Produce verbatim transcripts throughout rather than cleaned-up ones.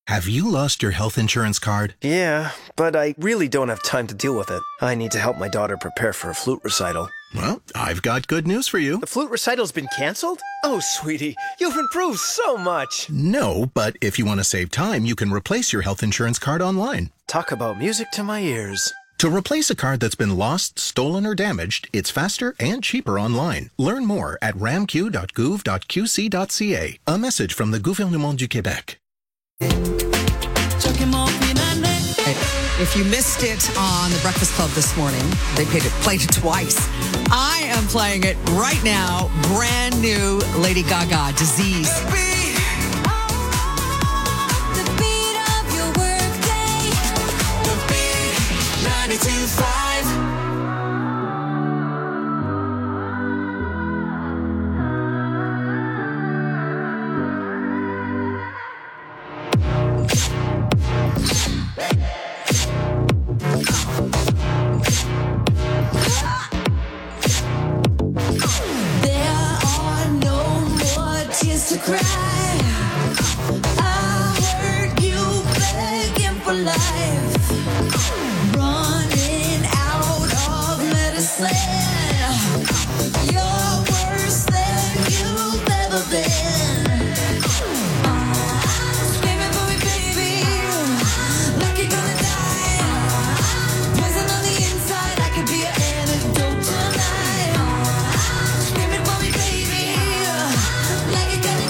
Have you lost your health insurance card? Yeah, but I really don't have time to deal with it. I need to help my daughter prepare for a flute recital. Well, I've got good news for you. The flute recital's been canceled? Oh, sweetie, you've improved so much. No, but if you want to save time, you can replace your health insurance card online. Talk about music to my ears. To replace a card that's been lost, stolen, or damaged, it's faster and cheaper online. Learn more at ramq dot gouv dot q c dot c a. A message from the Gouvernement du Québec. If you missed it on the Breakfast Club this morning, they played it, played it twice. I am playing it right now. Brand new Lady Gaga, Disease. To cry, I heard you begging for life, running out of medicine. You're worse than you've ever been. I'm screaming for me, baby, like you're gonna die. Poison on the inside, I could be an antidote tonight. I'm screaming for me, baby, like you're gonna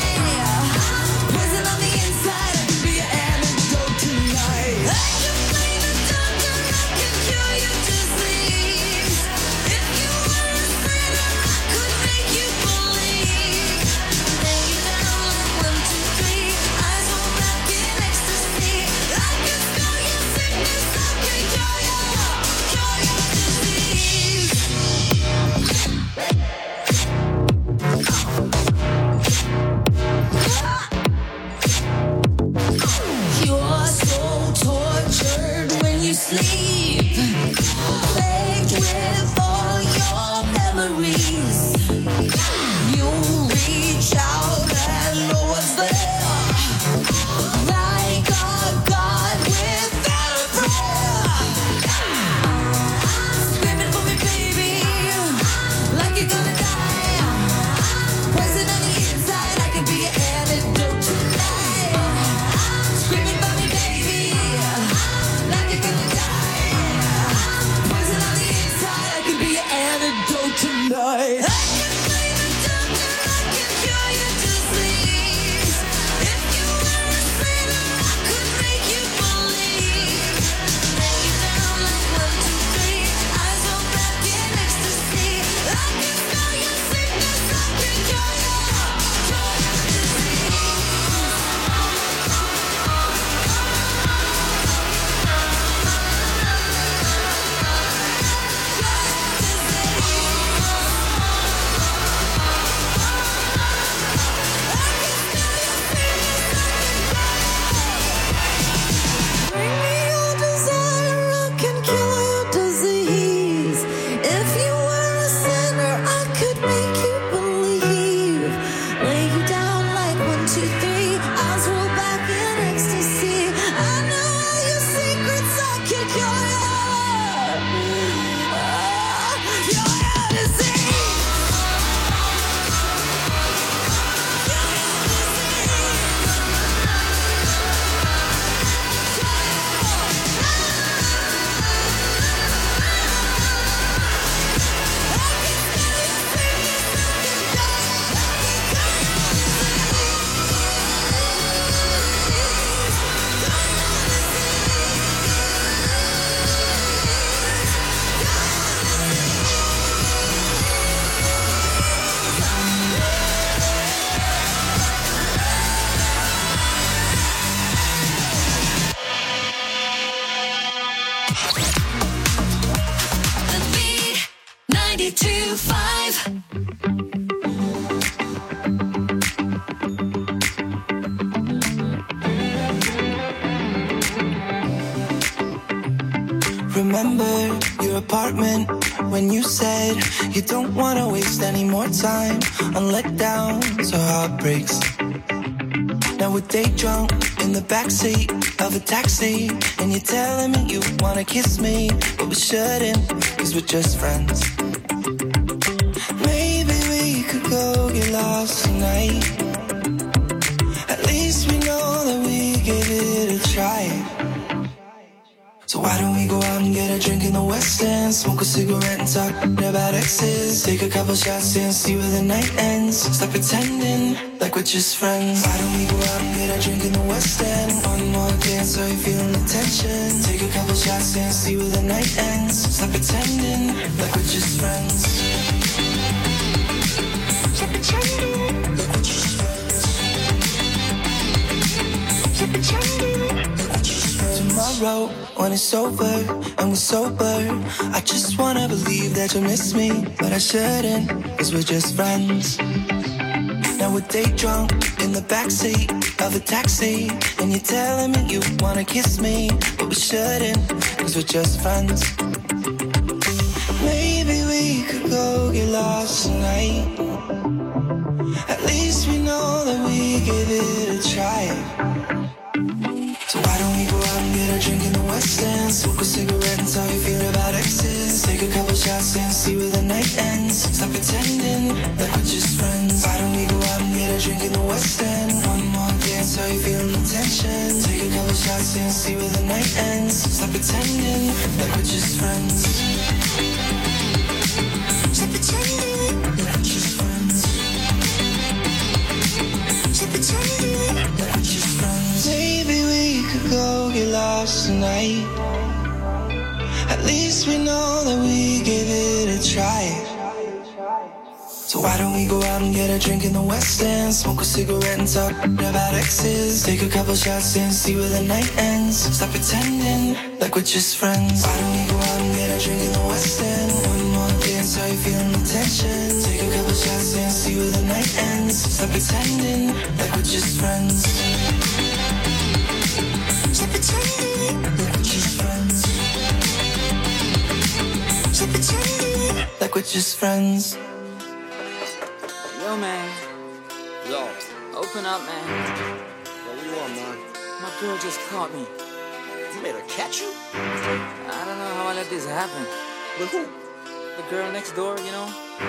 sleep, plagued with all your memories. You reach out and know what's there, like a god without a prayer. I'm screaming for me, baby, like you're gonna die. Poison on the inside, I could be an antidote tonight. I'm screaming for me, baby, like you're gonna die. Tonight. I can play the doctor, I can cure your disease. If you were a sinner, I could make you believe. Lay you down like one, two, three, eyes roll back in ecstasy. I can smell your sickness, I can cure your, cure your disease. ninety-two point five Remember your apartment when you said you don't want to waste any more time on letdowns or heartbreaks. Now Now we're day drunk in the backseat of a taxi, and you're telling me you wanna kiss me, but we shouldn't, cause we're just friends. Maybe we could go get lost tonight. At least we know that we give it a try. So why don't we go out and get a drink in the West End, smoke a cigarette and talk about exes, take a couple shots and see where the night ends. Stop pretending like we're just friends. Why don't we go out and get a drink in the West End, one more dance so you're feeling the tension, take a couple shots and see where the night ends. Stop pretending like we're just friends. Stop pretending like we're just friends. Stop pretending like we're just friends. Tomorrow when it's over and we're sober, I just wanna believe that you'll miss me, but I shouldn't, cause we're just friends. Now we're day drunk in the backseat of a taxi, and you're telling me you wanna kiss me, but we shouldn't, cause we're just friends. Maybe we could go get lost tonight. At least we know that we give it a try. So why don't we go out and get a drink in the West End, smoke a cigarette and talk you feel about exes, take a couple shots and see where the night ends. Stop pretending like we're just friends. Why don't we go out and get a drink in the West End, one more dance so you feel the tension, take a couple shots and see where the night ends. Stop pretending like we're just friends. Stop pretending like we're just friends. Stop pretending like we're just friends. Maybe we could go get lost tonight. At least we know that we give it a try. So why don't we go out and get a drink in the West End, smoke a cigarette and talk about exes, take a couple shots and see where the night ends. Stop pretending like we're just friends. Why don't we go out and get a drink in the West End, one more dance so you feeling the tension, take a couple shots and see where the night ends. Stop pretending like we're just friends. Stop pretending like we're just friends. Stop pretending like we're just friends. Yo, man. Yo. Open up, man. What do you want, man? My girl just caught me. You made her catch you? I don't know how I let this happen. With who? The girl next door, you know?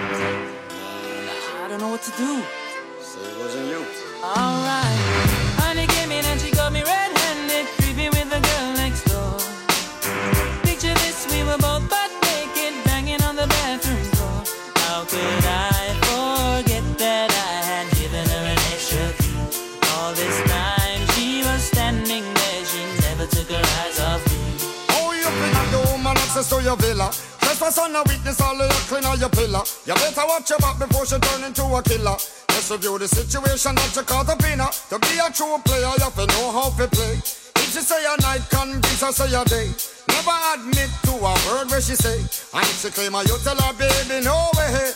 I don't know what to do. So it wasn't you. Alright. Honey came in and she got me red-handed, creepy with the girl next door. Picture this, we were both butt naked, banging on the bathroom floor. How could I forget that I had given her an extra key? All this time she was standing there, she never took her eyes off me. Oh, you bring up the woman access to your villa. Trespass on a witness, all of your clean on your pillar. You better watch your back before she turn into a killer. Let's review the situation that you caught up in her. To be a true player, you have to know how to play. If she say a night, convince her say a day. Never admit to a word where she say. And if she claim her, you tell her, baby, no way.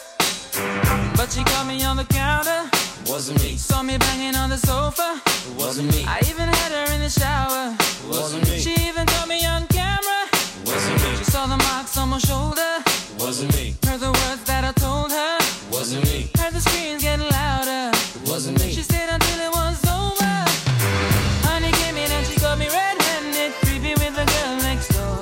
But she caught me on the counter. Wasn't me. Saw me banging on the sofa. It wasn't me. I even had her in the shower. It wasn't me. She even caught me on camera. It wasn't me. She saw the marks on my shoulder. It wasn't me. Heard the words that I told her. It wasn't me. Heard the screams getting louder. It wasn't me. She stayed until it was over. Honey came in and she got me red-handed, creepy with the girl next door.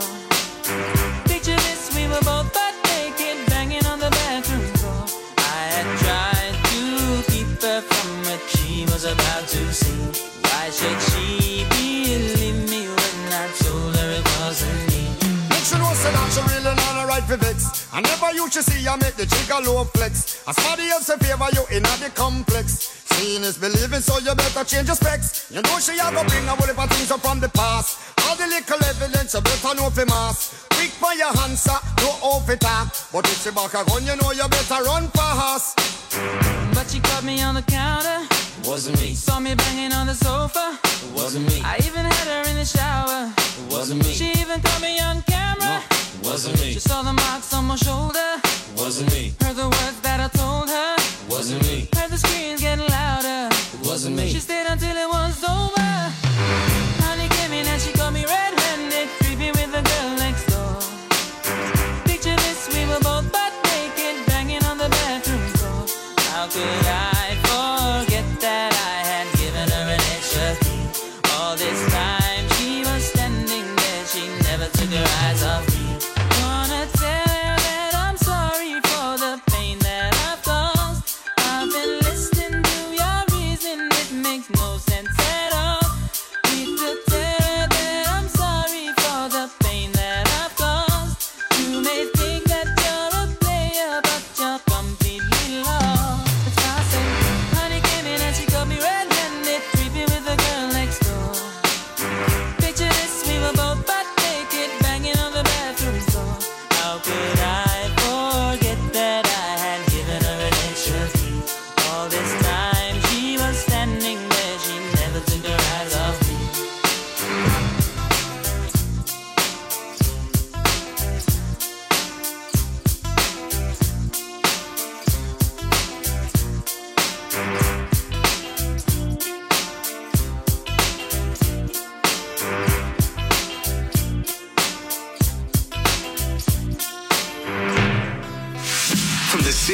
Picture this, we were both butt naked, banging on the bathroom floor. I had tried to keep her from what she was about to see. Why should she believe me when I told her it wasn't me? Make sure no say that she really not a right for vex. I never used to see you make the jigger low flex. As somebody else in favor you in the complex. Seeing is believing, so you better change your specs. You know she a go bring a whole heap of things up from the past. All the little evidence you better know for mass. Quick for your answer, no off it talk. But if she back a gun, you know you better run fast. But she caught me on the counter. It wasn't me. Saw me banging on the sofa. It wasn't me. I even had her in the shower. It wasn't me. She even caught me on camera. No, it wasn't me. She saw the marks on my shoulder. It wasn't me. Heard the words that I told her. It wasn't me. Heard the screams getting louder. It wasn't me. She stayed until it was over. Honey came in and she got me red-handed, creepy with the girl next door. Picture this, we were both butt naked, banging on the bathroom floor. How could I forget that I had given her an extra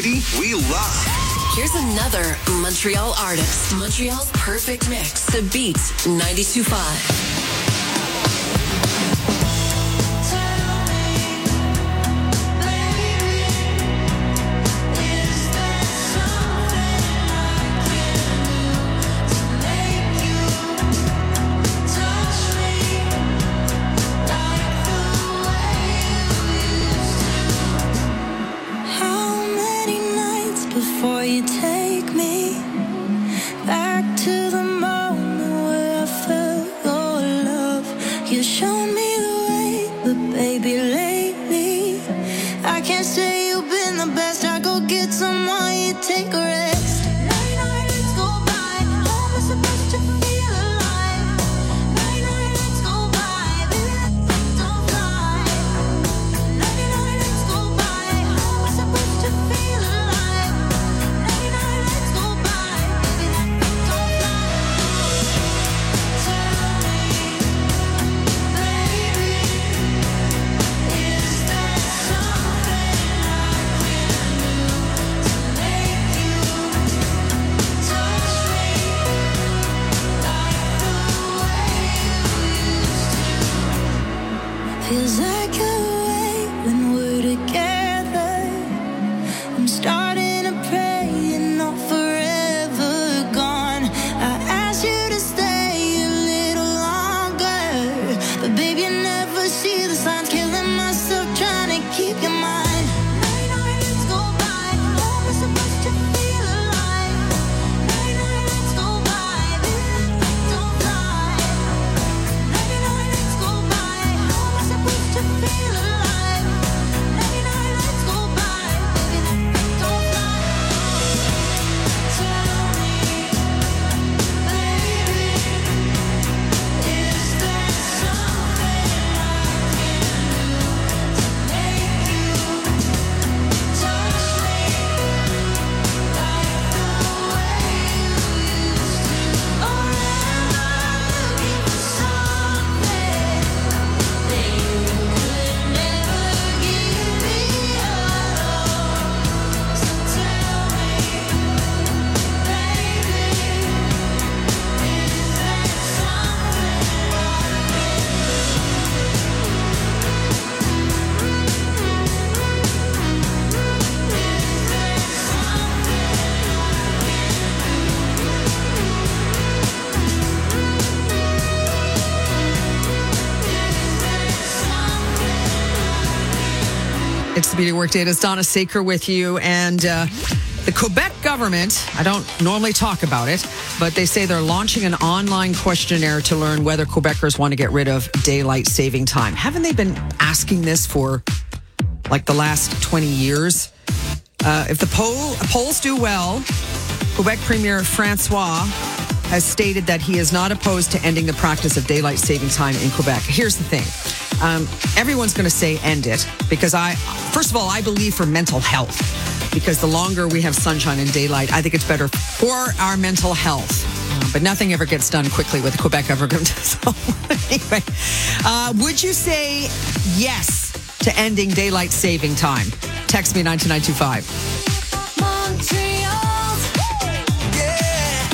variety we love. Here's another Montreal artist. Montreal's perfect mix. The Beat ninety-two point five. Before you take me back to the moment where I felt your love, you showed me the way, but baby lately I can't say you've been the best. I go get someone, you take a rest. Night nights go by, how am I supposed to feel alive? Night nights go by, baby that don't fly. Night nights go by, how am I supposed to feel alive? Feels like a way when we're together. I'm starting to pray you're not forever gone. I asked you to stay a little longer, but baby, you never see the signs. Killing myself trying to keep your mind. Night nights go by, how am I supposed to feel alive? Night nights go by, baby, that don't fly. Night nights go by, how am I supposed to feel alive? Night nights go by, baby, that don't fly. Tell me, baby, is there something I can do to make you touch me like the way you used to? Or am I looking for something that you could never give me at all? So tell me, baby, is there something I It's the Beauty Workday. It's Donna Saker with you. And uh, the Quebec government, I don't normally talk about it, but they say they're launching an online questionnaire to learn whether Quebecers want to get rid of daylight saving time. Haven't they been asking this for like the last twenty years? Uh, if the poll, polls do well, Quebec Premier Francois has stated that he is not opposed to ending the practice of daylight saving time in Quebec. Here's the thing. Um, everyone's going to say end it because I, first of all, I believe for mental health, because the longer we have sunshine and daylight, I think it's better for our mental health. Uh, but nothing ever gets done quickly with the Quebec government. So anyway, uh, would you say yes to ending daylight saving time? Text me nine two nine two five. Montreal's yeah,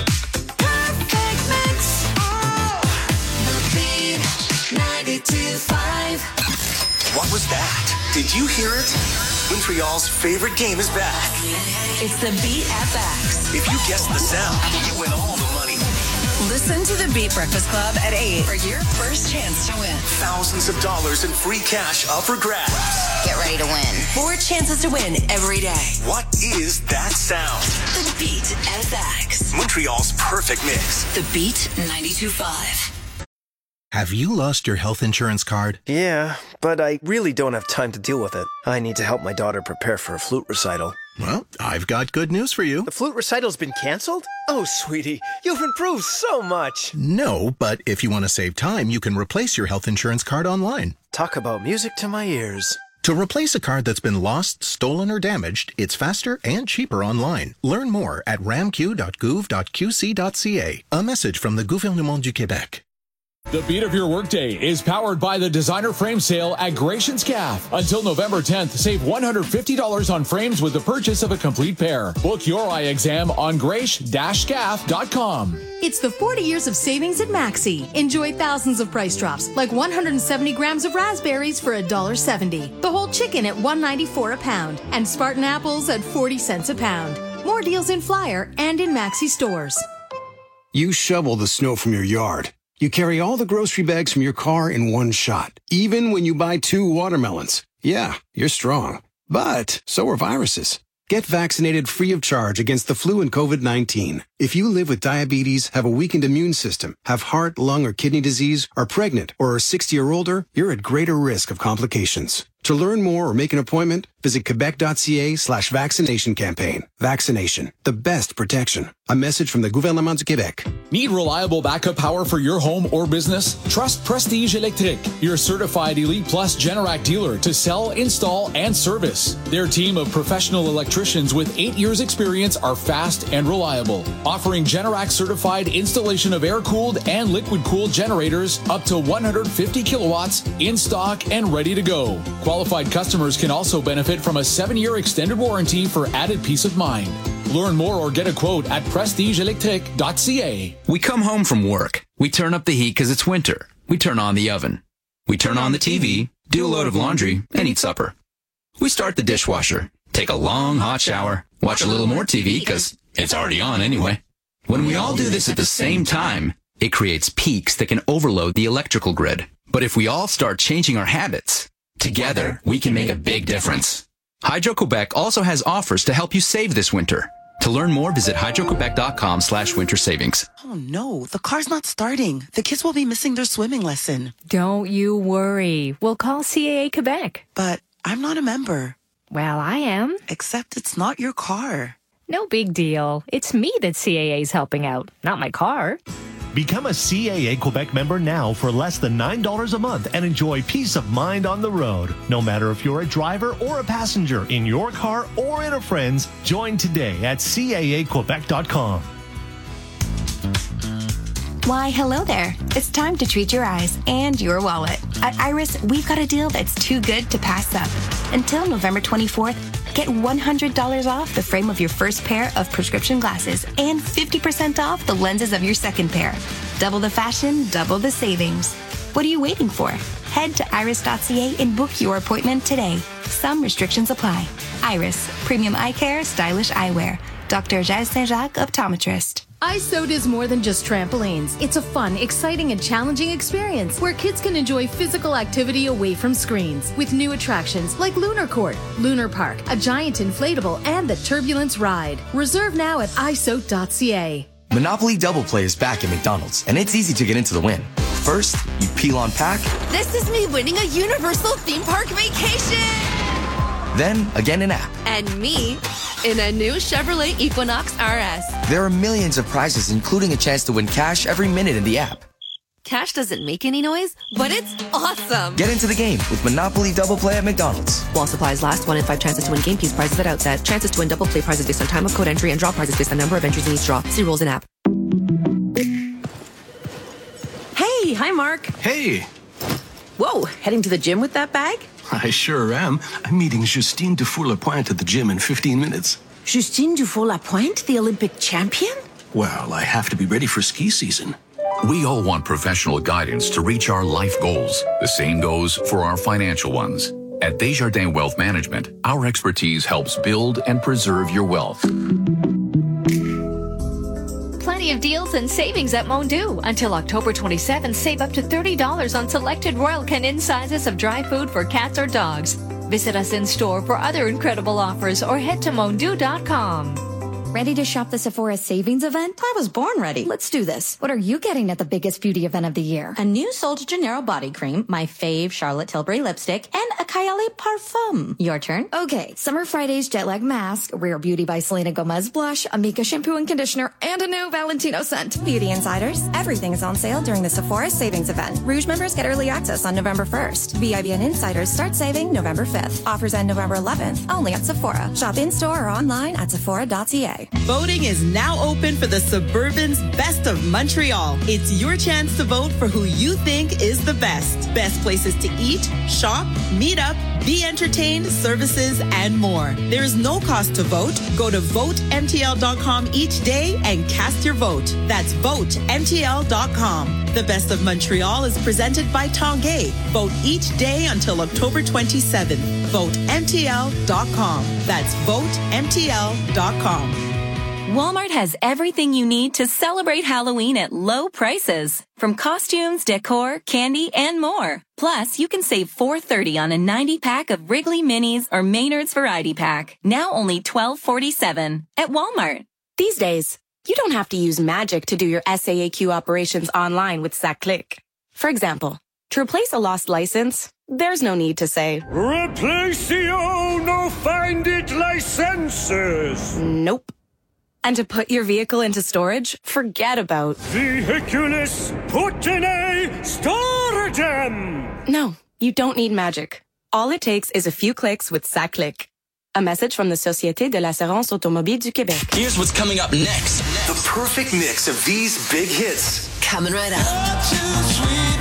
perfect mix. Oh, the Beat ninety-two point five. What was that? Did you hear it? Montreal's favorite game is back. It's the Beat F X. If you guess the sound, you win all the money. Listen to the Beat Breakfast Club at eight for your first chance to win. Thousands of dollars in free cash up for grabs. Get ready to win. Four chances to win every day. What is that sound? The Beat F X. Montreal's perfect mix. The Beat ninety-two point five. Have you lost your health insurance card? Yeah, but I really don't have time to deal with it. I need to help my daughter prepare for a flute recital. Well, I've got good news for you. The flute recital's been canceled? Oh, sweetie, you've improved so much. No, but if you want to save time, you can replace your health insurance card online. Talk about music to my ears. To replace a card that's been lost, stolen, or damaged, it's faster and cheaper online. Learn more at ramq dot gouv dot q c dot c a. A message from the Gouvernement du Québec. The beat of your workday is powered by the designer frame sale at Gratian's Calf. Until November tenth, save one hundred fifty dollars on frames with the purchase of a complete pair. Book your eye exam on gratian dash calf dot com. It's the forty years of savings at Maxi. Enjoy thousands of price drops, like one hundred seventy grams of raspberries for one dollar seventy. The whole chicken at one ninety-four a pound. And Spartan apples at forty cents a pound. More deals in Flyer and in Maxi stores. You shovel the snow from your yard. You carry all the grocery bags from your car in one shot, even when you buy two watermelons. Yeah, you're strong. But so are viruses. Get vaccinated free of charge against the flu and COVID nineteen. If you live with diabetes, have a weakened immune system, have heart, lung, or kidney disease, are pregnant, or are sixty or older, you're at greater risk of complications. To learn more or make an appointment, visit quebec.ca slash vaccination campaign. Vaccination, the best protection. A message from the Gouvernement du Québec. Need reliable backup power for your home or business? Trust Prestige Electric, your certified Elite Plus Generac dealer to sell, install, and service. Their team of professional electricians with eight years experience are fast and reliable, offering Generac certified installation of air-cooled and liquid-cooled generators up to one hundred fifty kilowatts in stock and ready to go. Qualified customers can also benefit from a seven-year extended warranty for added peace of mind. Learn more or get a quote at prestige electric dot c a. We come home from work. We turn up the heat because it's winter. We turn on the oven. We turn on the T V, do a load of laundry, and eat supper. We start the dishwasher, take a long hot shower, watch a little more T V because it's already on anyway. When we all do this at the same time, it creates peaks that can overload the electrical grid. But if we all start changing our habits, together, we can make a big difference. Hydro-Quebec also has offers to help you save this winter. To learn more, visit hydroquebec.com slash winter savings. Oh no, the car's not starting. The kids will be missing their swimming lesson. Don't you worry. We'll call C A A Quebec. But I'm not a member. Well, I am. Except it's not your car. No big deal. It's me that C A A's helping out, not my car. Become a C A A Quebec member now for less than nine dollars a month and enjoy peace of mind on the road. No matter if you're a driver or a passenger in your car or in a friend's, join today at C A A quebec dot com. Why, hello there. It's time to treat your eyes and your wallet. At Iris, we've got a deal that's too good to pass up. Until November twenty-fourth, get one hundred dollars off the frame of your first pair of prescription glasses and fifty percent off the lenses of your second pair. Double the fashion, double the savings. What are you waiting for? Head to iris dot c a and book your appointment today. Some restrictions apply. Iris, premium eye care, stylish eyewear. Doctor Jazz Saint-Jacques, optometrist. iSoat is more than just trampolines. It's a fun, exciting, and challenging experience where kids can enjoy physical activity away from screens with new attractions like Lunar Court, Lunar Park, a giant inflatable, and the Turbulence Ride. Reserve now at i soat dot c a. Monopoly Double Play is back at McDonald's, and it's easy to get into the win. First, you peel on pack. This is me winning a Universal theme park vacation! Then, again in app. And me in a new Chevrolet Equinox R S. There are millions of prizes, including a chance to win cash every minute in the app. Cash doesn't make any noise, but it's awesome. Get into the game with Monopoly Double Play at McDonald's. While supplies last, one in five chances to win game piece prizes at outset. Chances to win double play prizes based on time of code entry and draw prizes based on number of entries in each draw. See rules in app. Hey, hi, Mark. Hey. Whoa, heading to the gym with that bag? I sure am. I'm meeting Justine Dufour-Lapointe at the gym in fifteen minutes. Justine Dufour-Lapointe, the Olympic champion? Well, I have to be ready for ski season. We all want professional guidance to reach our life goals. The same goes for our financial ones. At Desjardins Wealth Management, our expertise helps build and preserve your wealth. Plenty of deals and savings at Mondu. Until October twenty-seventh, save up to thirty dollars on selected Royal Canin sizes of dry food for cats or dogs. Visit us in store for other incredible offers or head to mondu dot com. Ready to shop the Sephora savings event? I was born ready. Let's do this. What are you getting at the biggest beauty event of the year? A new Sol de Janeiro body cream, my fave Charlotte Tilbury lipstick, and a Kylie parfum. Your turn. Okay, Summer Fridays jet lag mask, Rare Beauty by Selena Gomez blush, Amika shampoo and conditioner, and a new Valentino scent. Beauty Insiders, everything is on sale during the Sephora savings event. Rouge members get early access on November first. V I B N Insiders start saving November fifth. Offers end November eleventh, only at Sephora. Shop in-store or online at sephora dot c a. apply. Voting is now open for the Suburban's Best of Montreal. It's your chance to vote for who you think is the best. Best places to eat, shop, meet up, be entertained, services, and more. There is no cost to vote. Go to vote M T L dot com each day and cast your vote. That's vote M T L dot com. The Best of Montreal is presented by Tanguay. Vote each day until October twenty-seventh. vote M T L dot com. That's vote M T L dot com. Walmart has everything you need to celebrate Halloween at low prices. From costumes, decor, candy, and more. Plus, you can save four dollars and thirty cents on a ninety pack of Wrigley Minis or Maynard's Variety Pack. Now only twelve forty-seven at Walmart. These days, you don't have to use magic to do your S A A Q operations online with SACLIC. For example, to replace a lost license, there's no need to say, Replacio no find it licenses. Nope. And to put your vehicle into storage, forget about Vehiculus put in a storage. No, you don't need magic. All it takes is a few clicks with SACLIC. A message from the Société de l'Assurance Automobile du Québec. Here's what's coming up next. The perfect mix of these big hits. Coming right up.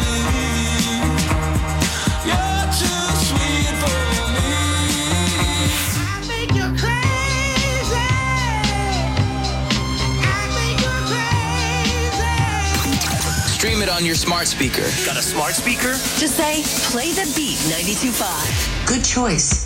Stream it on your smart speaker. Got a smart speaker? Just say, play the beat ninety-two point five. Good choice.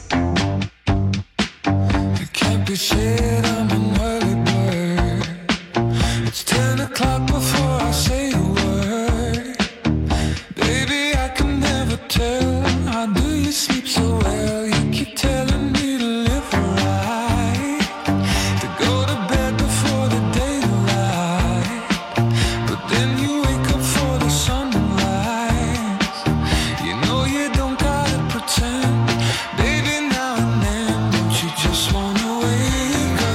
It can't be said I'm an early bird. It's ten o'clock before I say a word. Baby, I can never tell. How do you sleep so well? You keep telling me to live right, to go to bed before the daylight. But then you wake up for the sunrise. You know you don't gotta pretend. Baby, now and then, don't you just wanna wake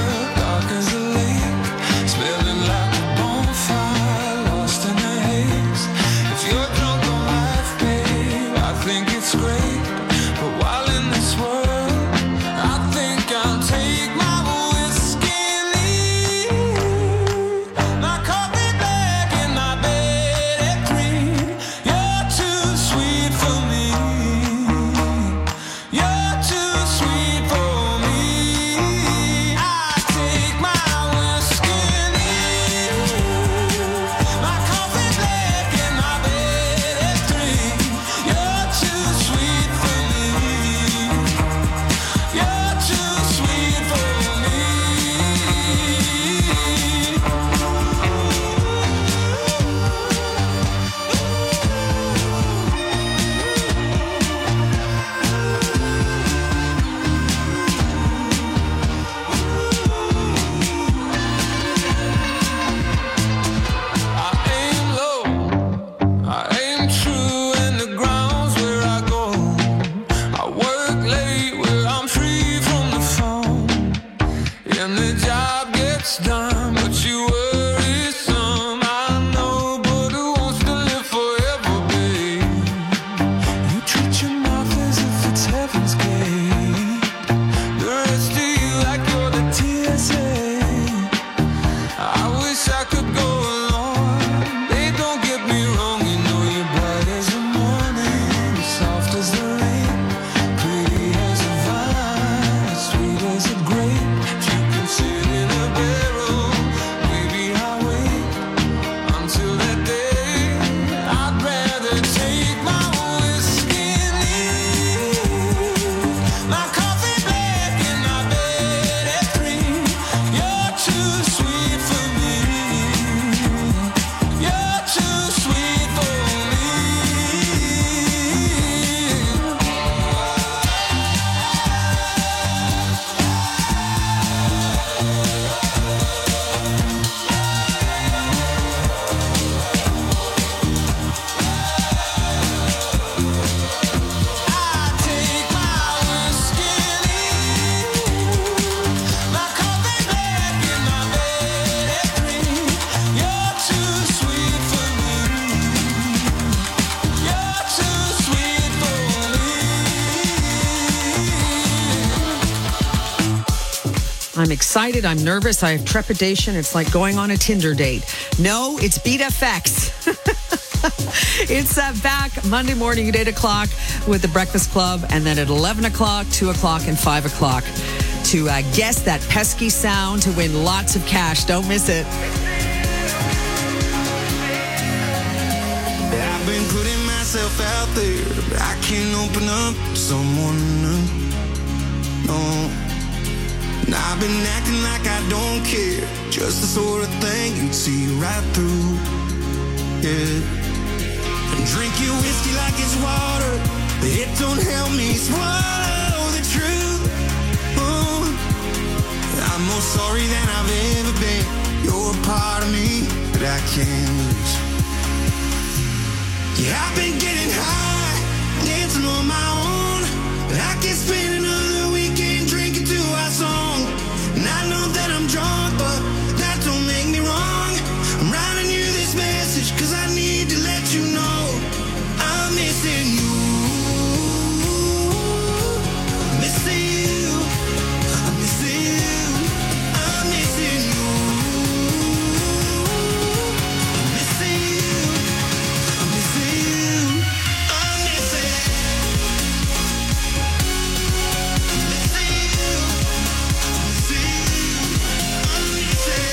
I'm excited. I'm nervous. I have trepidation. It's like going on a Tinder date. No, it's Beat F X. It's uh, back Monday morning at eight o'clock with the Breakfast Club, and then at eleven o'clock, two o'clock, and five o'clock to uh, guess that pesky sound to win lots of cash. Don't miss it. I've been putting myself out there, but I can't open up to someone new. No. And I've been acting like I don't care, just the sort of thing you'd see right through. Yeah. And drink your whiskey like it's water, but it don't help me swallow the truth. Oh, I'm more sorry than I've ever been. You're a part of me that I can't lose. Yeah, I've been getting high, dancing on my own, but I can't spend another weekend drinking to our song. And I know that I'm drunk, but that don't make me wrong. I'm writing you this message cause I need to let you know I'm missing you. I'm missing you. I'm missing you. I'm missing you. I'm missing you. I'm missing you. I'm missing. I'm missing you. I'm missing.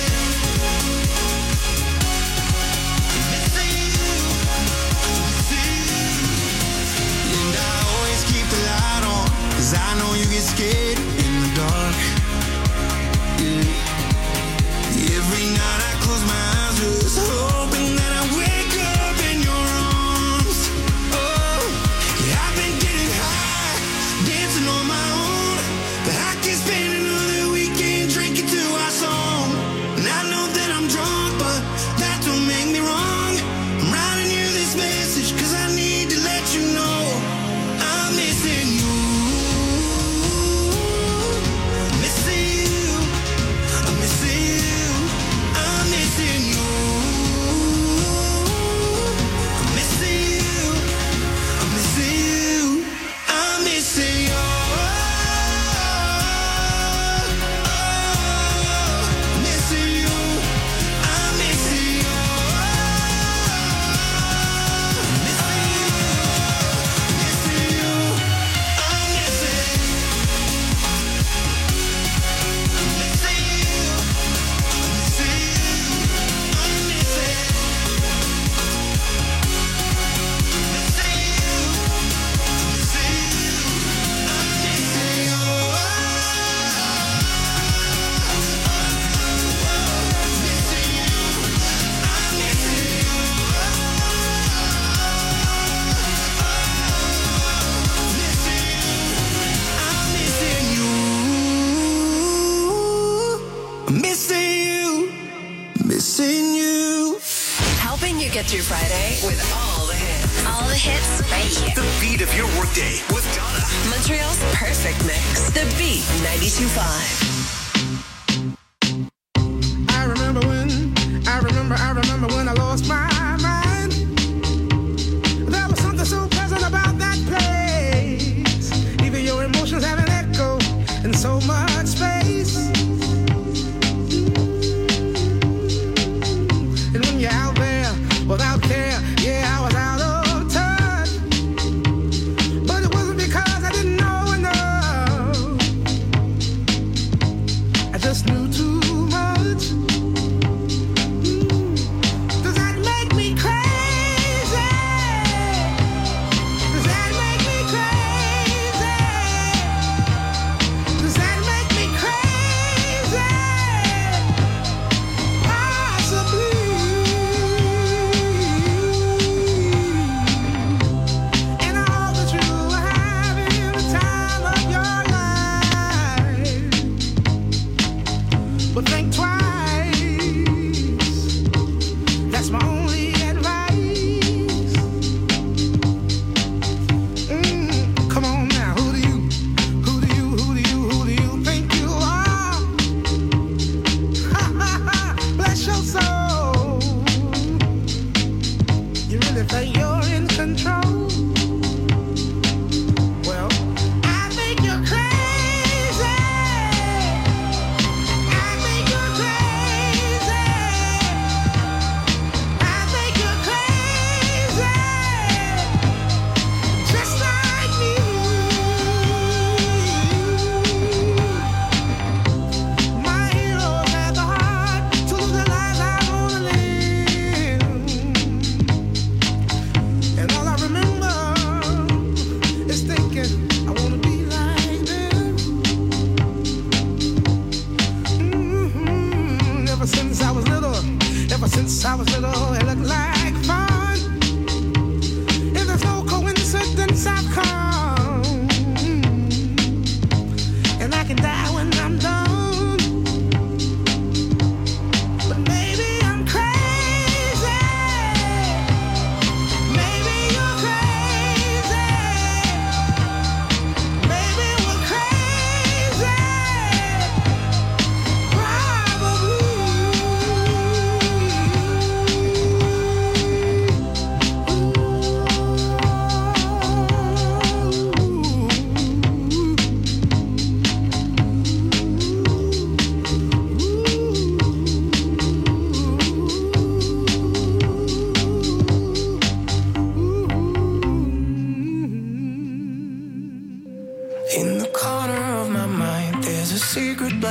I know you get scared in the dark. Yeah. Every night I close my eyes, just hoping that I wake up in your arms. Oh, yeah, I've been getting high, dancing on my own, but I can't spend another weekend drinking to our song. And I know that I'm drunk, but that don't make me wrong. I'm writing you this message cause I need to let you know I'm missing you. Get through Friday with all the hits. All the hits right here. The beat of your workday with Donna. Montreal's perfect mix. The Beat ninety-two point five. I remember when, I remember, I remember when I lost my mind. There was something so pleasant about that place. Even your emotions have an echo in so much space. And when you're out there without care, yeah, I was out of touch. But it wasn't because I didn't know enough. I just knew too much. Does that make me crazy? Does that make me crazy? Does that make me crazy? Possibly. But think twice. That's my only advice. Mm, come on now, who do you, who do you, who do you, who do you think you are? Ha ha ha! Bless your soul. You really think you're in control? Well, I think you're crazy.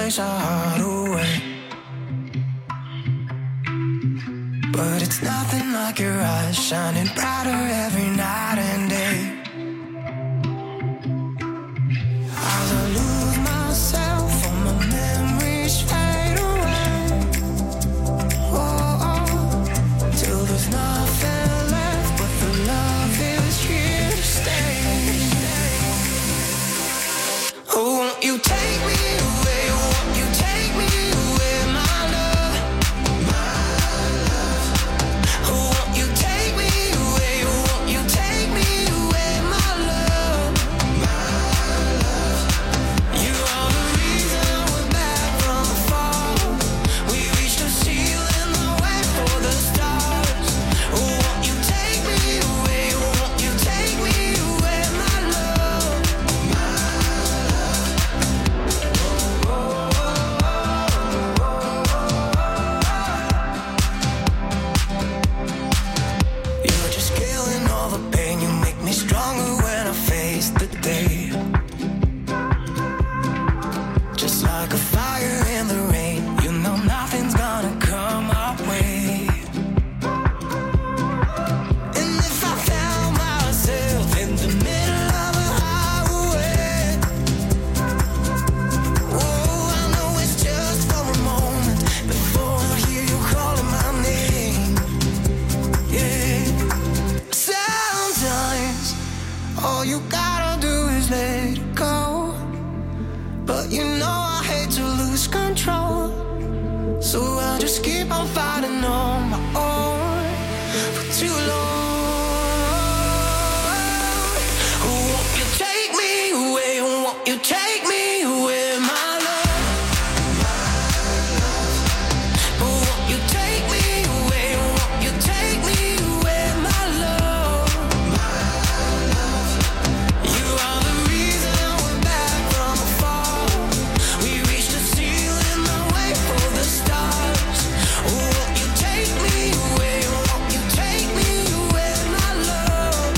place our heart away. But it's nothing like your eyes shining brighter every night and day. As I lose myself, all my memories fade away. Oh, oh, till there's nothing left but the love is here to stay. Oh, won't you take me away? Won't you take me away, my love? My love. Oh, won't you take me away? Won't you take me away, my love? My love. You are the reason we're back from the fall. We reached the ceiling, the way for the stars. Oh, won't you take me away? Won't you take me away, my love? My You're just killing all the pain. You make me stronger when I face the day. Just like a fire in the rain, you know nothing's gonna come our way. And if I found myself in the middle of a highway, oh, I know it's just for a moment before I hear you calling my name. Yeah. Sometimes all you gotta do is let it go. But you know I hate to lose control, so I just keep on fighting on my own for too long. Won't you take me away? Won't you take me away, my love? Won't you take me away? Won't you take me away, my love? You are the reason we're back from the fall. We reached the ceiling, the way for the stars. Won't you take me away? Won't you take me away, my love?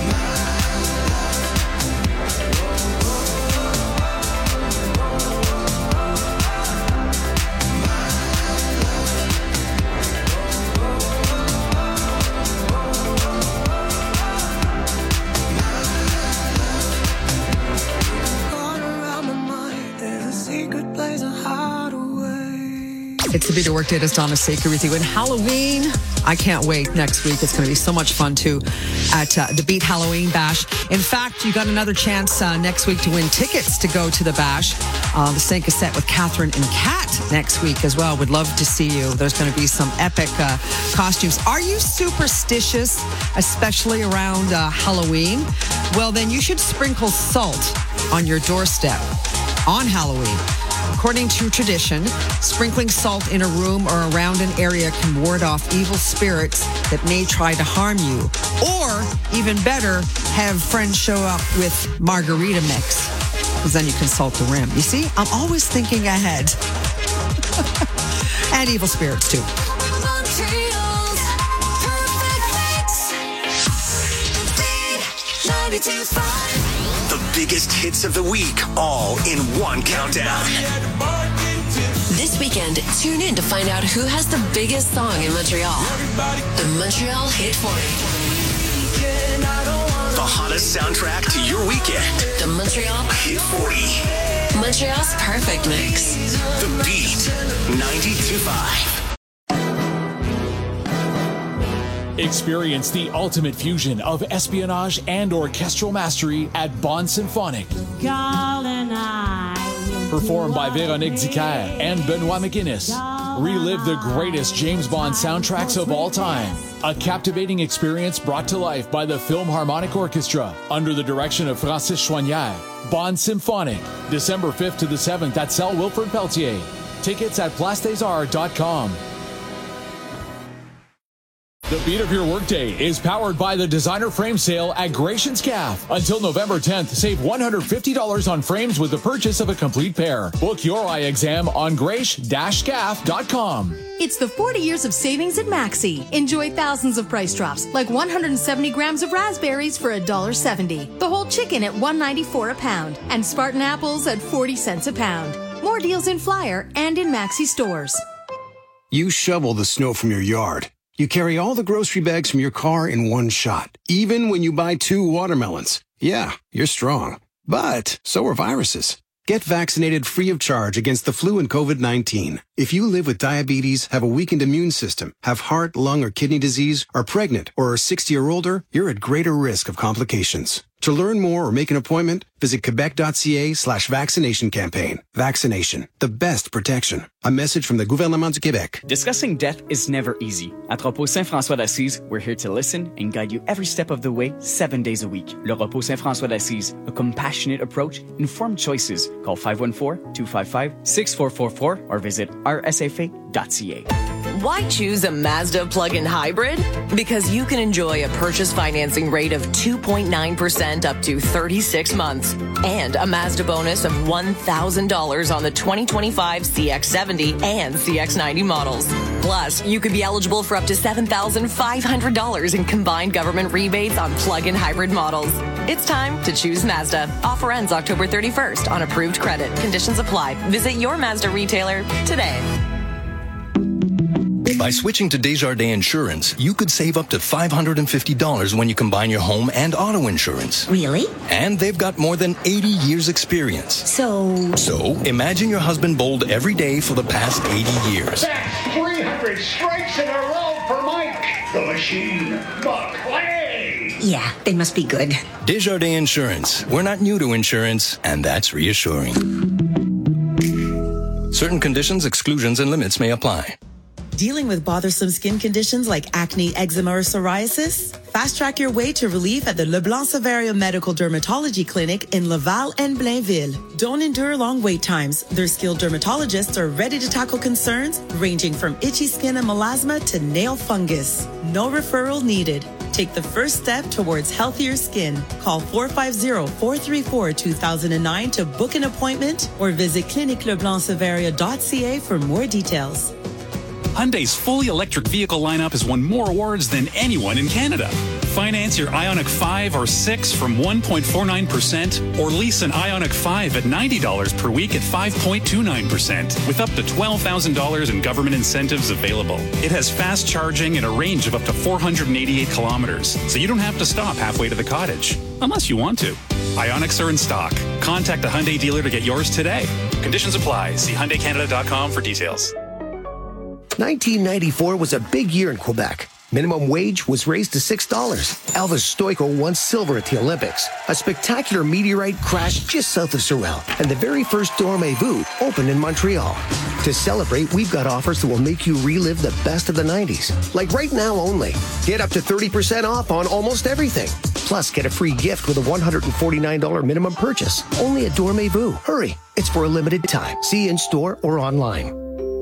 Going around my mind, there's a secret place I hide away. It's the Be to Work Day. It's Donna Saker with you. And Halloween, I can't wait next week. It's going to be so much fun, too, at uh, the Beat Halloween Bash. In fact, you got another chance uh, next week to win tickets to go to the Bash. Uh, the Saint Cassette with Catherine and Kat next week as well. Would love to see you. There's going to be some epic uh, costumes. Are you superstitious, especially around uh, Halloween? Well, then you should sprinkle salt on your doorstep on Halloween. According to tradition, sprinkling salt in a room or around an area can ward off evil spirits that may try to harm you. Or, even better, have friends show up with margarita mix, because then you can salt the rim. You see, I'm always thinking ahead. And evil spirits, too. Montreal's perfect mix. ninety-two point five. The biggest hits of the week, all in one countdown. This weekend, tune in to find out who has the biggest song in Montreal. The Montreal Hit forty. The hottest soundtrack to your weekend. The Montreal Hit forty. Montreal's perfect mix. The Beat ninety-two point five. Experience the ultimate fusion of espionage and orchestral mastery at Bond Symphonic. Performed by Véronique Dicker and Benoit McGuinness. Relive the greatest James Bond soundtracks of all time. A captivating experience brought to life by the Philharmonic Orchestra under the direction of Francis Chouanière. Bond Symphonic, December fifth to the seventh at Salle Wilfrid Pelletier. Tickets at place des arts dot com. The Beat of Your Workday is powered by the Designer Frame Sale at Gratian Scaff. Until November tenth, save one hundred fifty dollars on frames with the purchase of a complete pair. Book your eye exam on grace dash scaff dot com. It's the forty years of savings at Maxi. Enjoy thousands of price drops, like one hundred seventy grams of raspberries for one dollar seventy. The whole chicken at one dollar ninety-four a pound. And Spartan apples at forty cents a pound. More More deals in Flyer and in Maxi stores. You shovel the snow from your yard. You carry all the grocery bags from your car in one shot, even when you buy two watermelons. Yeah, you're strong. But so are viruses. Get vaccinated free of charge against the flu and COVID nineteen. If you live with diabetes, have a weakened immune system, have heart, lung, or kidney disease, are pregnant, or are sixty or older, you're at greater risk of complications. To learn more or make an appointment, visit quebec.ca slash vaccination campaign. Vaccination, the best protection. A message from the Gouvernement du Québec. Discussing death is never easy. At Repos Saint-François d'Assise, we're here to listen and guide you every step of the way, seven days a week. Le Repos Saint-François d'Assise, a compassionate approach, informed choices. Call five one four, two five five, six four four four or visit r s f a dot c a. Why choose a Mazda plug-in hybrid? Because you can enjoy a purchase financing rate of two point nine percent up to thirty-six months and a Mazda bonus of one thousand dollars on the twenty twenty-five C X seventy and C X ninety models. Plus, you could be eligible for up to seven thousand five hundred dollars in combined government rebates on plug-in hybrid models. It's time to choose Mazda. Offer ends October thirty-first on approved credit. Conditions apply. Visit your Mazda retailer today. By switching to Desjardins Insurance, you could save up to five hundred fifty dollars when you combine your home and auto insurance. Really? And they've got more than eighty years experience. So... So, imagine your husband bowled every day for the past eighty years. That's three hundred strikes in a row for Mike. The machine, the clay. Yeah, they must be good. Desjardins Insurance. We're not new to insurance, and that's reassuring. Certain conditions, exclusions, and limits may apply. Dealing with bothersome skin conditions like acne, eczema, or psoriasis? Fast track your way to relief at the Leblanc Savaria Medical Dermatology Clinic in Laval and Blainville. Don't endure long wait times. Their skilled dermatologists are ready to tackle concerns ranging from itchy skin and melasma to nail fungus. No referral needed. Take the first step towards healthier skin. Call four five zero, four three four, two thousand nine to book an appointment or visit clinic leblanc savaria dot c a for more details. Hyundai's fully electric vehicle lineup has won more awards than anyone in Canada. Finance your Ioniq five or six from one point four nine percent or lease an Ioniq five at ninety dollars per week at five point two nine percent with up to twelve thousand dollars in government incentives available. It has fast charging and a range of up to four hundred eighty-eight kilometers, so you don't have to stop halfway to the cottage, unless you want to. Ioniqs are in stock. Contact a Hyundai dealer to get yours today. Conditions apply. See Hyundai Canada dot com for details. nineteen ninety-four was a big year in Quebec. Minimum wage was raised to six dollars. Elvis Stoico won silver at the Olympics. A spectacular meteorite crashed just south of Sorel, and the very first Dormez-vous opened in Montreal. To celebrate, we've got offers that will make you relive the best of the nineties. Like right now only. Get up to thirty percent off on almost everything. Plus, get a free gift with a one hundred forty-nine dollars minimum purchase. Only at Dormez-vous. Hurry, it's for a limited time. See in store or online.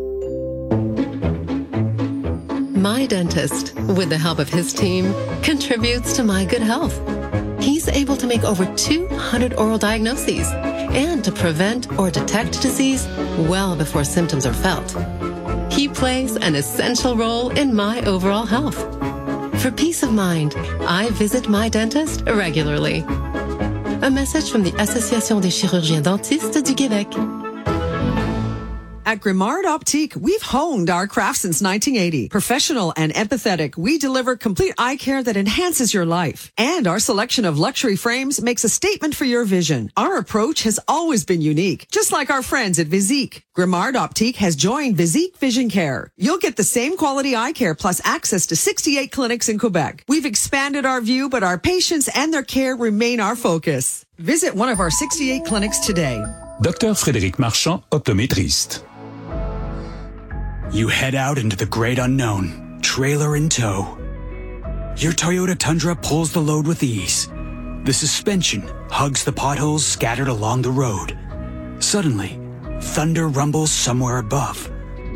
My dentist, with the help of his team, contributes to my good health. He's able to make over two hundred oral diagnoses and to prevent or detect disease well before symptoms are felt. He plays an essential role in my overall health. For peace of mind, I visit my dentist regularly. A message from the Association des chirurgiens dentistes du Québec. At Grimard Optique, we've honed our craft since nineteen eighty. Professional and empathetic, we deliver complete eye care that enhances your life. And our selection of luxury frames makes a statement for your vision. Our approach has always been unique, just like our friends at Visique. Grimard Optique has joined Visique Vision Care. You'll get the same quality eye care plus access to sixty-eight clinics in Quebec. We've expanded our view, but our patients and their care remain our focus. Visit one of our sixty-eight clinics today. Docteur Frédéric Marchand, optométriste. You head out into the great unknown, trailer in tow. Your Toyota Tundra pulls the load with ease. The suspension hugs the potholes scattered along the road. Suddenly, thunder rumbles somewhere above.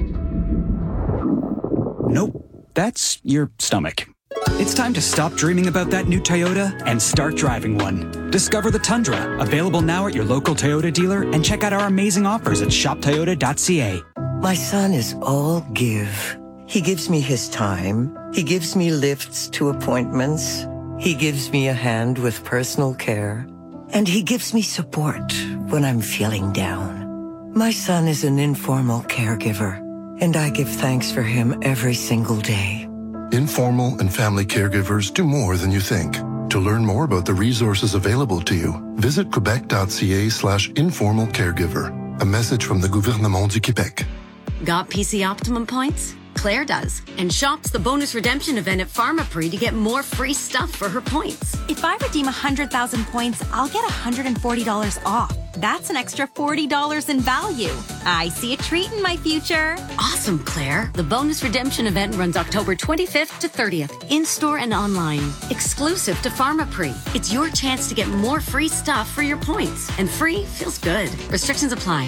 Nope, that's your stomach. It's time to stop dreaming about that new Toyota and start driving one. Discover the Tundra, available now at your local Toyota dealer, and check out our amazing offers at shop toyota dot c a. My son is all give. He gives me his time. He gives me lifts to appointments. He gives me a hand with personal care. And he gives me support when I'm feeling down. My son is an informal caregiver, and I give thanks for him every single day. Informal and family caregivers do more than you think. To learn more about the resources available to you, visit quebec.ca slash informal caregiver. A message from the Gouvernement du Québec. Got P C Optimum points? Claire does, and shops the bonus redemption event at Pharmaprix to get more free stuff for her points. If I redeem one hundred thousand points, I'll get one hundred forty dollars off. That's an extra forty dollars in value. I see a treat in my future. Awesome, Claire. The bonus redemption event runs October twenty-fifth to thirtieth, in-store and online. Exclusive to Pharmaprix. It's your chance to get more free stuff for your points. And free feels good. Restrictions apply.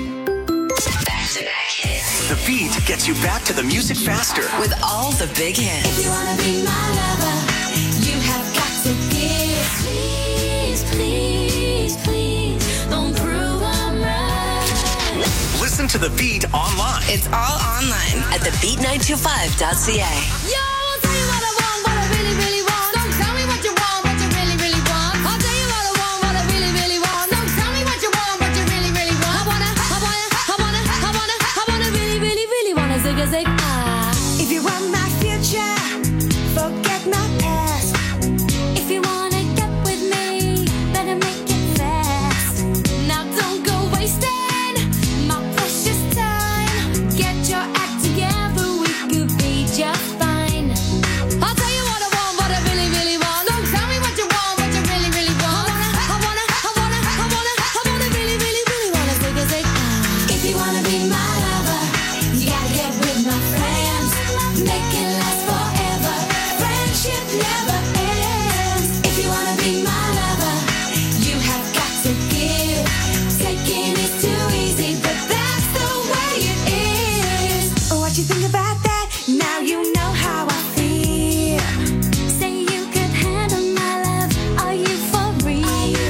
Back-to-back hits. The beat gets you back to the music faster. With all the big hits. If you wanna be my lover, you have got to give. Please, please, please, don't prove I'm right. Listen to the beat online. It's all online at the beat nine two five dot c a. Yo, I'll tell you what I want, what I really, really want. Don't tell me what you want, what you really, really want. I'll tell you what I want, what I really, really want. Don't tell me what you want, what you really, really want. I wanna, I wanna, I wanna, I wanna, I wanna really, really, really wanna zig a zig. Ah. If you want my future, forget my past. If you wanna get with me, better make it fast. Now don't go wasting my precious time. Get your act together, we could be just fine. I'll tell you what I want, what I really, really want. Don't tell me what you want, what you really, really want. I wanna, I wanna, I wanna, I wanna, I wanna really, really, really wanna zig a zig. If you wanna be my lover, you gotta get with my friends. Make it last forever. Friendship never ends. If you wanna be my lover, you have got to give. Taking is too easy, but that's the way it is. What you think about that? Now you know how I feel. Say you could handle my love. Are you for real?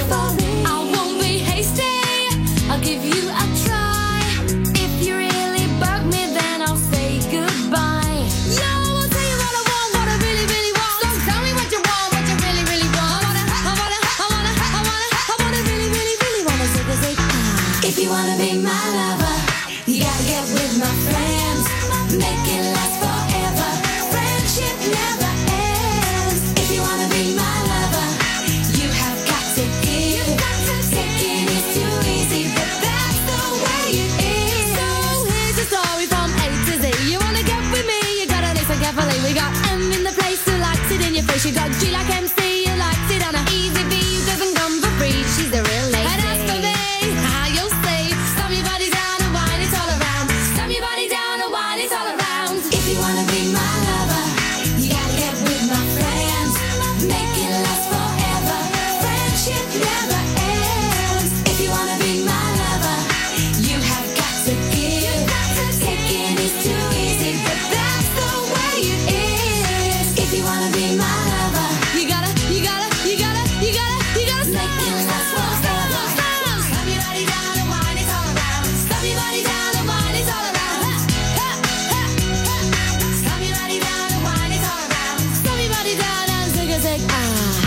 I won't be hasty. I'll give you a try. If you really bug me, then I'll say goodbye. Yo, I'll tell you what I want, what I really, really want. Don't tell me what you want, what you really, really want. I wanna, I wanna, I wanna, I wanna, I wanna really, really, really wanna zig a zig. If you wanna be my lover, you gotta get with my friends. Make it last forever. Friendship never ends. If you wanna be my lover, you have got to give. Taking is too easy, but that's the way it is. So here's the story from A to Z. You wanna get with me, you gotta listen carefully. We got M in the place who likes it in your face. You got G like M C, who likes it on a easy B, who doesn't come for free. She's the real lady. And as for me, how you'll say, stomp your body down and wine it all around. Stomp your body down and wine it all around. If you wanna be my lover, you gotta get with my friends. Make it last forever. Friendship never ends. If you wanna be my lover, you have got to give. Taking is too easy, but that's the way it is. If you wanna be my lover, you gotta, you gotta, you gotta, you gotta, you gotta make it last forever. Stomp your body down and wine it all around. Stomp your body down and wine it all around. Stomp your body down and wine it all around. Stomp your body down and zig a zig. Ah.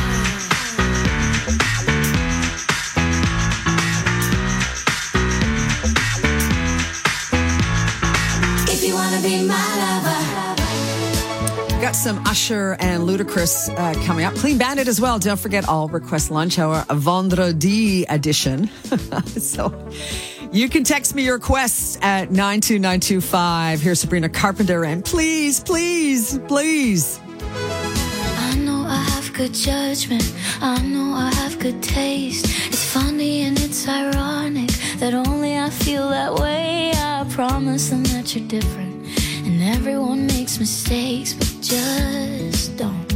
If you wanna be my lover. Got some Usher and Ludacris uh, coming up. Clean Bandit as well. Don't forget, I'll request lunch hour, a Vendredi edition. So you can text me your requests at nine two nine two five. Here's Sabrina Carpenter and please, please, please. I know I have good judgment. I know I have good taste. It's funny and it's ironic that only I feel that way. I promise them that you're different. And everyone makes mistakes, but just don't.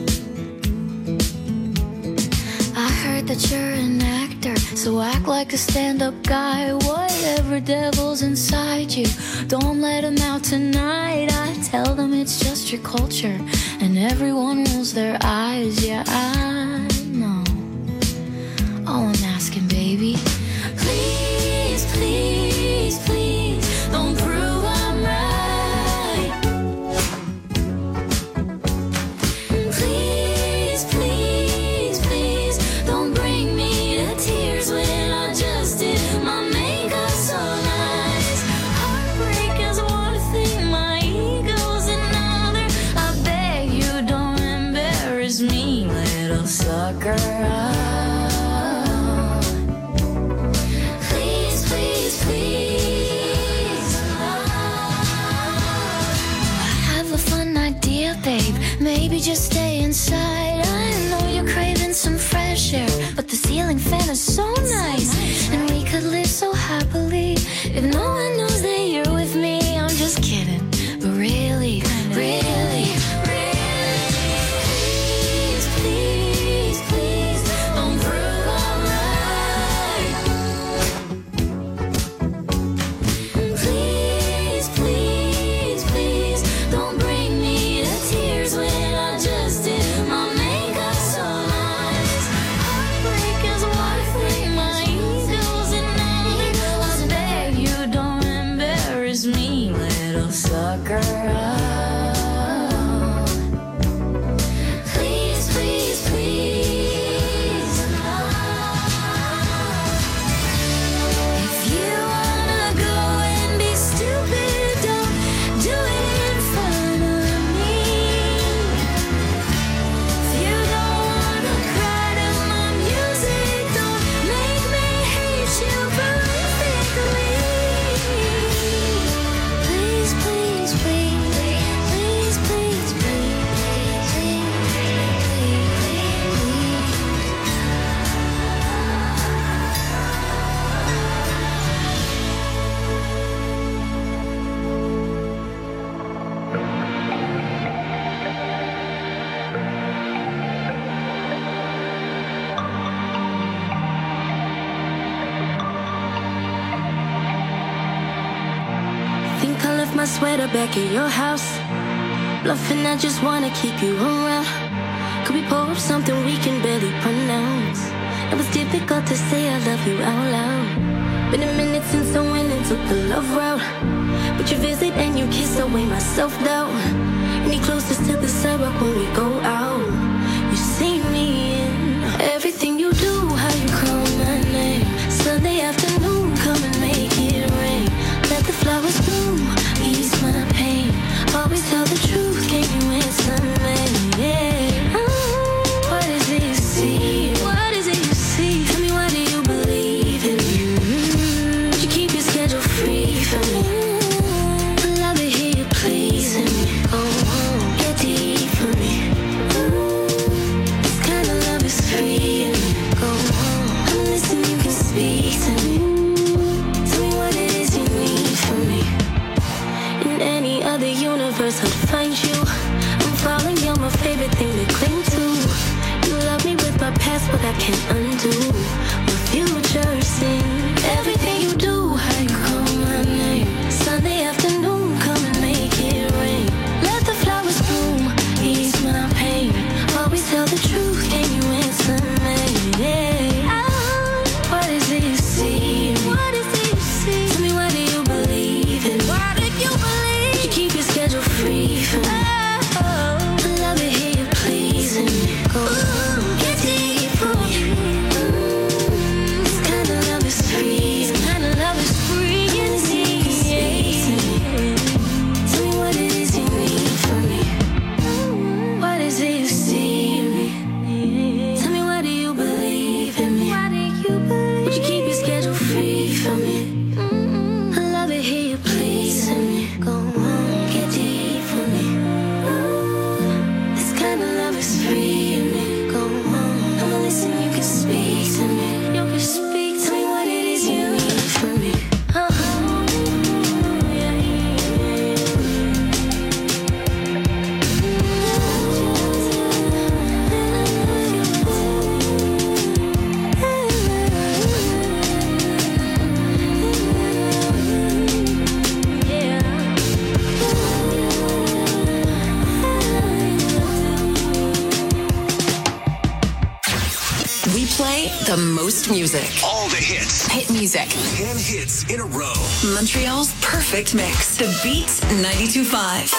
I heard that you're an actor, so act like a stand-up guy. Whatever devil's inside you, don't let him out tonight. I tell them it's just your culture, and everyone rolls their eyes. Yeah, I know. All I'm asking, baby, please, please, please, don't prove I'm right. Please, please, please, don't bring me to tears when I just did my makeup so little sucker. Oh. Please, please, please. I have a fun idea, babe. Maybe just stay inside. I know you're craving some fresh air, but the ceiling fan is so nice, and we could live so happily if no one knows that you're with me. I'm just kidding, but really, really, really, please, please, please, don't prove I'm right. Please, please, please, don't bring me to tears when I just did my makeup so nice. Heartbreak is what free my eagles and I beg you don't embarrass me, little sucker. Oh. Please, please, please. If you wanna go and be stupid, don't do it in front of me. If you don't wanna cry to my music, don't make me hate you horrifically. Please, please, please, please, please, please, please, think I left my sweater back at your house. Bluffing, I just wanna keep you around. Could we pour up something we can barely pronounce? It was difficult to say I love you out loud. Been a minute since I went and took the love route, but you visit and you kiss away my self-doubt. Any closest to the sidewalk when we go out. You see me in everything you do, how you call my name. Sunday afternoon, come and make it rain. Let the flowers bloom, ease my pain. Always tell the truth, can you answer me? Yeah. Oh, what is it you see? What is it you see? Tell me, why do you believe in me? Mm-hmm. Would you keep your schedule free for me? I love to hear you pleasing me. Go home, get deep for me. Ooh, this kind of love is free in me. Go home, I'm listening, you can speak to me. Tell me what it is you need from me. In any other universe, I'd find you. I'm falling, you're my favorite thing to cling to. You love me with my past, but I can't undo my future. Sing everything you do, how you call my name. Sunday afternoon, come and make it rain. Let the flowers bloom, ease my pain. Always tell the truth, can you answer me? Yeah. Oh, what is it you see? What is it you see? Tell me, why do you believe in me? Why do you believe? Would you keep your schedule free for me? Oh, I love to hear you pleasing me. Go home, get deep for me. Mm, this kind of love is free. This kind of love is free. Can you see? Tell me what it is you need from me. What is it you see in me? Tell me, why do you believe in me? Why do you believe? Would you keep your schedule free for me? I love to hear you pleasing me. Go home, get deep for me. This kind of love is free in me. Go home, I'ma listen, you can speak to me. You can speak, tell me what it is you need from me. Uh-huh. Yeah, We play the most music. All the hits. Hit music. ten hits in a row. Montreal's perfect mix. The Beat ninety-two point five.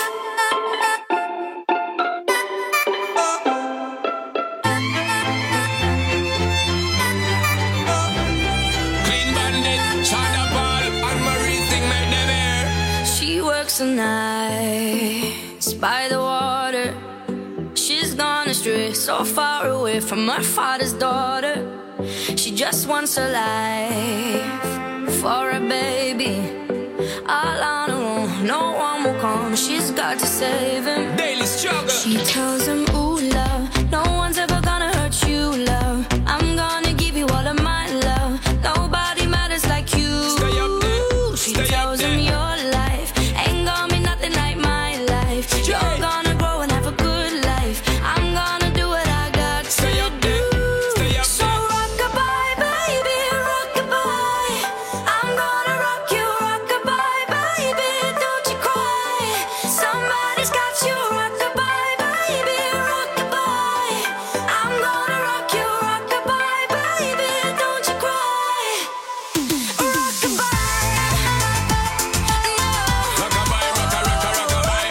Clean Bandit, China Ball, and Marie thing make them air. She works the nights by the water. She's gone astray, so so far away from her father's daughter. She just wants her life for a baby. All on her own, no one will come. She's got to save him. Daily struggle. She tells him, ooh, love, no one's ever gonna hurt you, love. I'm gonna give you all of my love. Nobody matters like you. Stay up there. She Stay tells up him, there. your life ain't gonna be nothing like my life. Yeah. You're gonna grow and have a good life. I'm gonna do what I got to Stay up there. Stay up So there. rock-a-bye, baby, rock-a-bye. I'm gonna rock you, rock-a-bye, baby, don't you cry. Somebody's got you, rock-a-bye, baby, rock-a-bye. I'm gonna rock you, rock-a-bye, baby, don't you cry. Rock-a-bye, Rock-a-bye, rocka, rocka, rock-a-bye.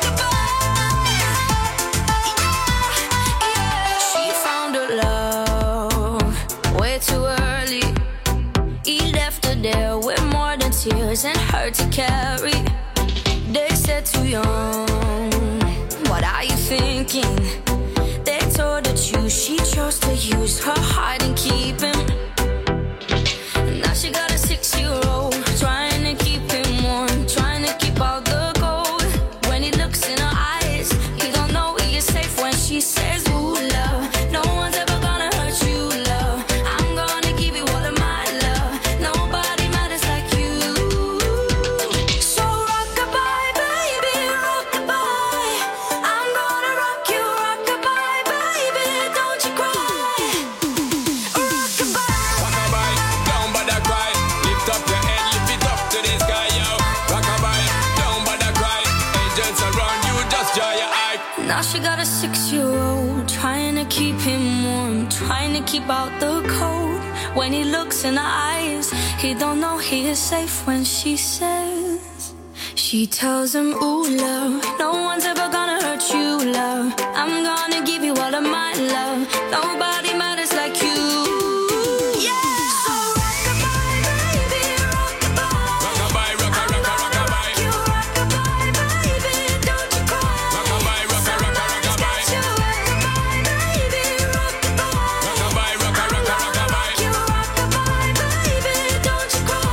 She found her love way too early. He left her there with more than tears and hurt to carry. They said too young, what are you thinking? They told her choose, she chose to use her heart and keep him. Now she got a six-year-old, trying to keep him warm, trying to keep all the gold. When he looks in her eyes, he don't know he is safe when she says, ooh, love, no one's ever gonna hurt you, love. I'm gonna give you all of my love. Nobody matters like you. So rock-a-bye, baby, rock-a-bye. I'm gonna rock you, rock-a-bye, baby, don't you cry. Rock-a-bye. Rock-a-bye, down by the cry. Lift up your head, lift it up to the sky, yo. Rock-a-bye, down by the cry. Angels around you, just dry your eye. Now she got a six-year-old, trying to keep him warm, trying to keep out the cold. When he looks in her eyes, he don't know he is safe when she says. She tells him, ooh, love, no one's ever gonna hurt you, love. I'm gonna give you all of my love. Nobody matters like you. Yeah. So rock-a-bye, baby, rock-a-bye. Rock-a-bye, rocka, rocka, rock-a-bye. You rock-a-bye, baby, don't you cry. Rock-a-bye, rocka, rocka, rock-a-bye. You rock-a-bye, baby, rock-a-bye. Rock-a-bye, rocka, rocka, rock-a-bye. You rock-a-bye, baby, don't you cry.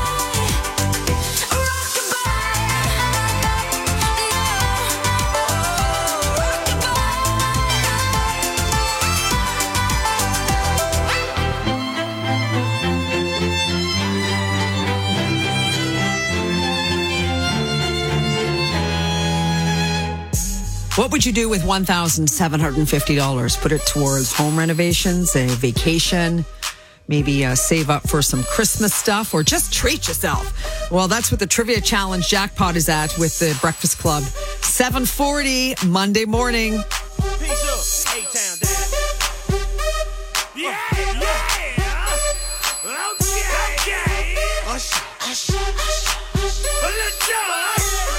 What would you do with one thousand seven hundred fifty dollars? Put it towards home renovations, a vacation, maybe uh, save up for some Christmas stuff, or just treat yourself. Well, that's what the Trivia Challenge jackpot is at with the Breakfast Club. seven forty Monday morning. Peace up, A-Town down. Yeah, yeah. Okay, okay. Hush, hush, hush, hush. Let's go.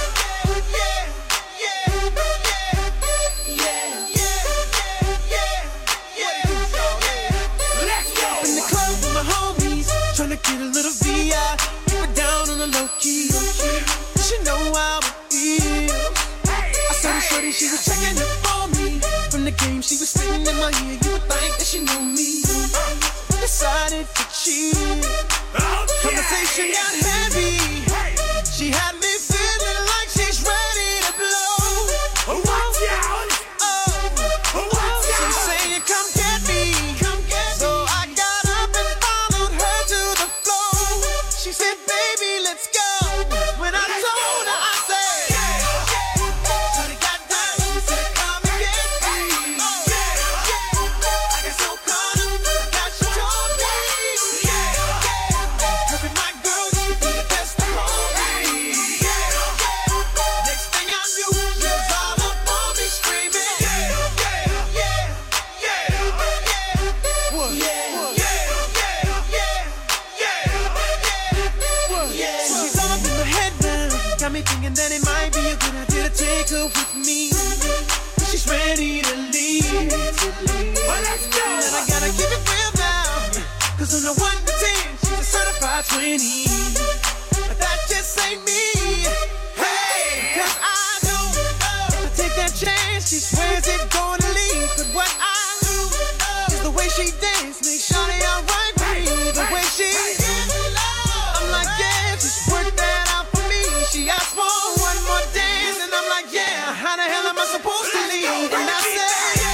Get a little V I, keep it down on the low key. She know how it feels. I saw the shorty, she was checking up for me. From the game, she was spitting in my ear. You would think that she knew me. Decided to cheat. Conversation got heavy. She had me feeling like she's ready to blow. Watch out! Oh, watch out! She's saying, come get me. Come get me. So I got up and followed her to the floor. She said, baby, let's go. When I told her, I said, yeah, yeah. Shorty got down. She said, come and get me. Oh, yeah, yeah. I got so caught up that she told me. Yeah, yeah. Cause with my girl, you could be the best of all me. Yeah, yeah. Next thing I knew, she was all up on me screaming. Yeah, yeah, yeah, yeah, yeah. What? Yeah, yeah, yeah, yeah, yeah, yeah. So she's all up in my head now. Got me thinking that it might be a good idea to take her with me. She's ready to leave. Well, let's go. And I gotta keep it real now. Cause on the one to ten, she's a certified twenty. But that just ain't me. Hey, cause I know if I take that chance, she swears it's gonna leave. But what I do she dance, make shawty alright with me. The way she I'm like, yeah, just work that out for me. She asked for one more dance, and I'm like, yeah, how the hell am I supposed to leave? And I said,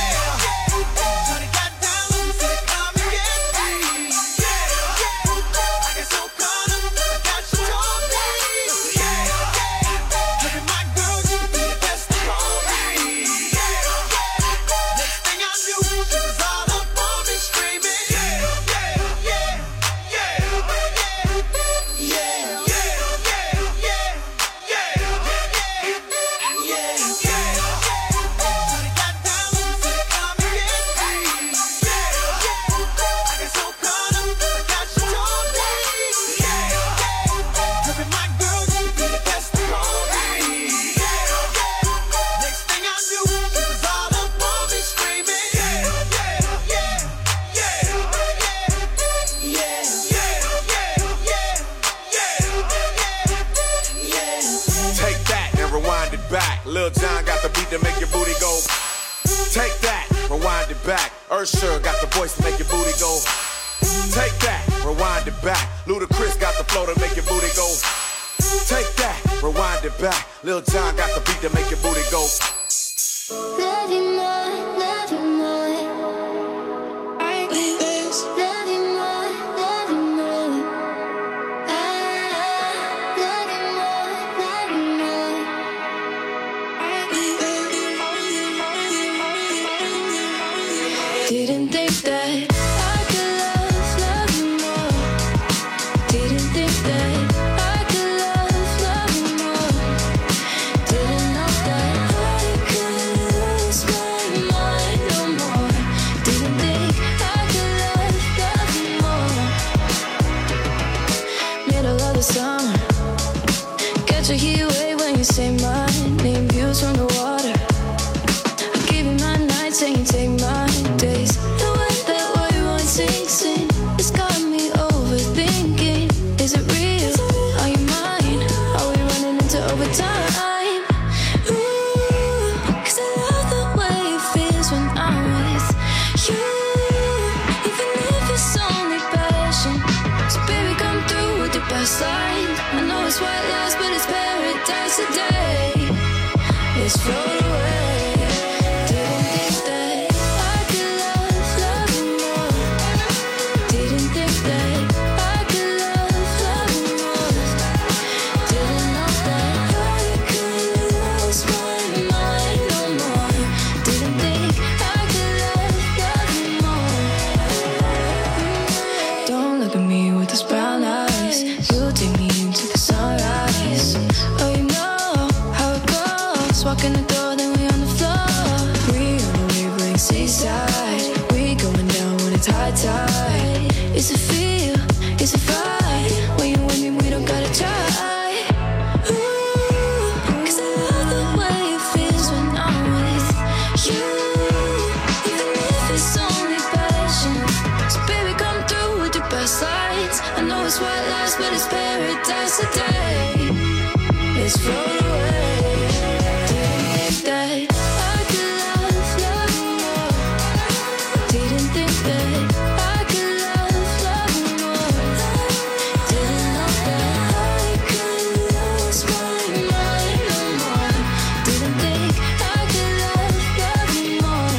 Lil Jon got the beat to make your booty go. Take that, rewind it back. Usher got the voice to make your booty go. Take that, rewind it back. Ludacris got the flow to make your booty go. Take that, rewind it back. Lil Jon got the beat to make your booty go. Love you more, love you more. I need this. Love you more, love you more. I love you more, love you more. Didn't think that I could love, love you more. Didn't think that I could love, love you more. Didn't know that I could lose my mind no more. Didn't think I could love, love you more. Middle of the summer, get your heat away when you say my name. Views from the water, I give you my nights and you take my days. The way that what you want sinks in, it's got me overthinking. Is it real? Are you mine? Are we running into overtime? Ooh, 'cause I love the way it feels when I'm with you. Even if it's only passion. So baby, come through with your best lines. I know it's white lies, but it's paradise today. Let's float away. Didn't think that I could love, love you more. Didn't think that I could love, love you more. Didn't know that I could lose my mind no more. Didn't think I could love, love you more. Don't look at me with those brown eyes. You take me into the sunrise. Oh, you know how it goes. Walking the door, then we on the floor. We on the wavelength seaside. We going down when it's high tide. It's a feel, it's a fight. When you with me, we don't gotta try. Ooh, 'cause I love the way it feels when I'm with you. Even if it's only passion. So baby, come through with your best lights. I know it's white lies, but it's paradise today. Let's float away. Didn't think that I could love, love you more. Didn't think that I could love, love you more. Didn't know that I could lose my mind no more. Didn't think I could love, love you more.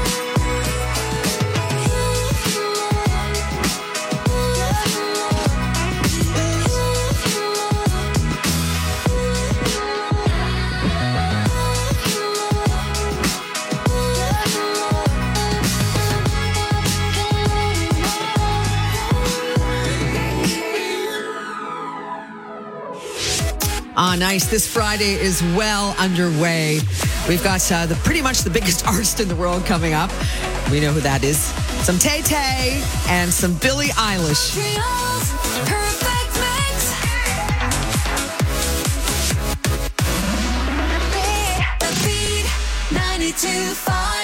Ah, nice. This Friday is well underway. We've got uh, the pretty much the biggest artist in the world coming up. We know who that is. Some Tay Tay and some Billie Eilish. ninety-two point five